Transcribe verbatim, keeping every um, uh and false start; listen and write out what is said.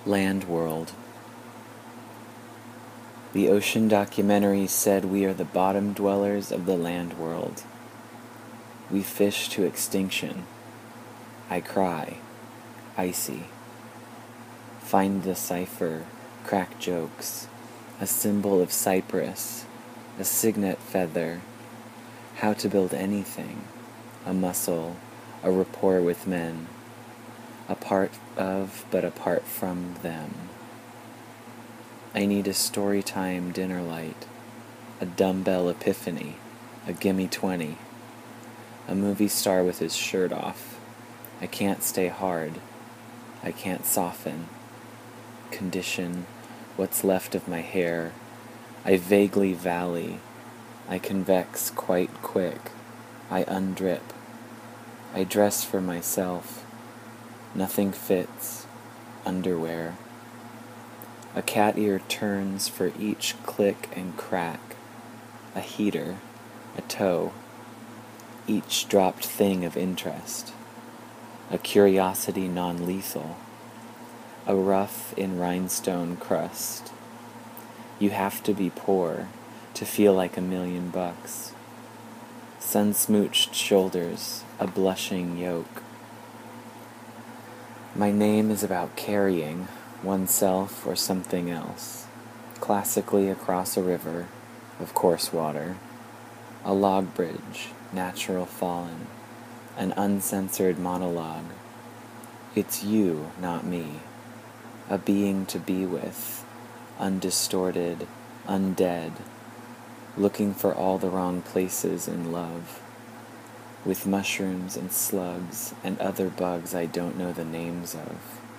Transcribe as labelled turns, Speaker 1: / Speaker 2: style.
Speaker 1: Land World. The ocean documentary said we are the bottom dwellers of the land world. We fish to extinction. I cry, icy. Find the cipher, crack jokes, a symbol of cypress, a signet feather, how to build anything, a muscle, a rapport with men, a part of but apart from them. I need a story time dinner light, a dumbbell epiphany, a gimme twenty, a movie star with his shirt off. I can't stay hard, I can't soften, condition what's left of my hair. I vaguely valley, I convex quite quick, I undrip, I dress for myself, nothing fits, underwear. A cat ear turns for each click and crack, a heater, a toe, each dropped thing of interest, a curiosity non-lethal, a rough in rhinestone crust. You have to be poor to feel like a million bucks. Sun-smooched shoulders, a blushing yoke. My name is about carrying oneself or something else, classically across a river of coarse water, a log bridge, natural fallen, an uncensored monologue. It's you, not me, a being to be with, undistorted, undead, looking for all the wrong places in love, with mushrooms and slugs and other bugs I don't know the names of.